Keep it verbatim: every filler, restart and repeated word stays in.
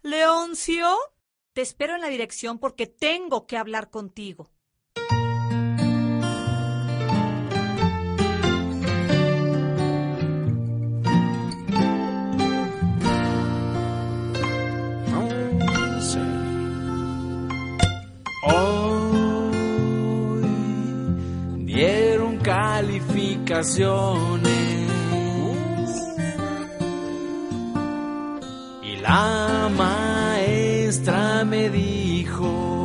Leoncio, te espero en la dirección porque tengo que hablar contigo. Hoy dieron calificaciones y la maestra me dijo